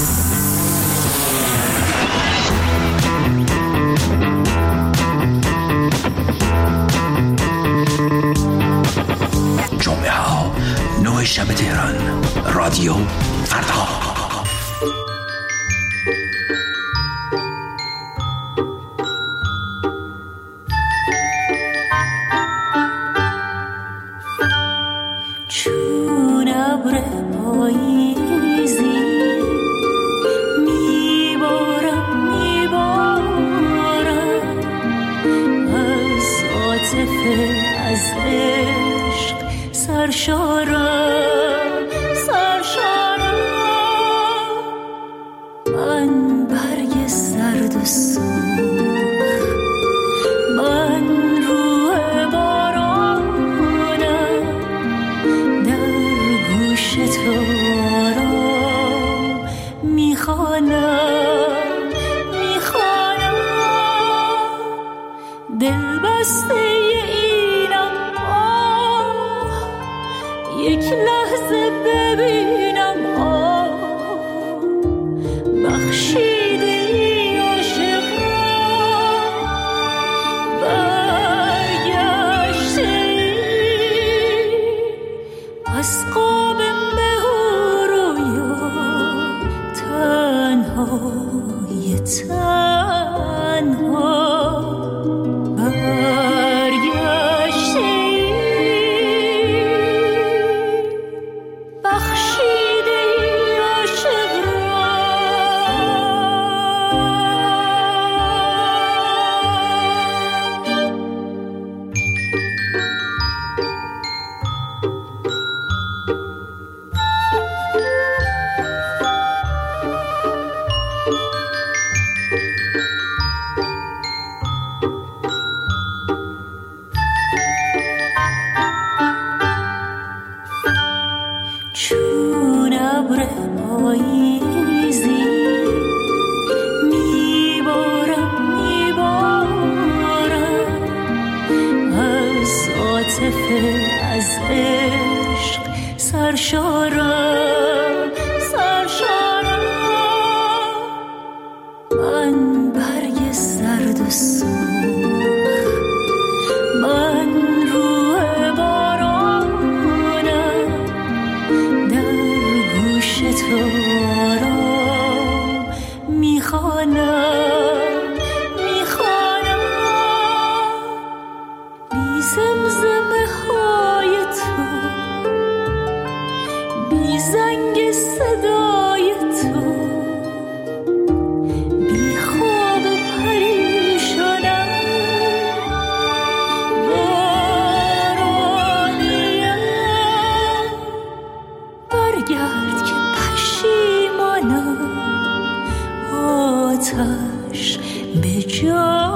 جمعه ها 9 شب تهران، رادیو فردا. چون ابر پاییزی میبارم از عاطفه، از عشق سرشارم، من برگ سرد و سرخ، من روح بارانم، در گوش تو آرام میخوانم، دل بسته اینم، یک لحظه ببینم، بخشیده ای عاشق برگشته ای از قاب مهر رویا، تنهای تنها برگشته ای بخشیده ای عاشق چون ابر پاییزی میبارم از عاطفه، از عشق سرشارم، من برگ سرد و سرخ، من روح بارانم، در گوش تو آرام میخوانم، بی زمزمه های تو، بی زنگ صدای تو، بی خواب و پریشانم، بارانیم، برگرد که پشیمانم، آتش به جا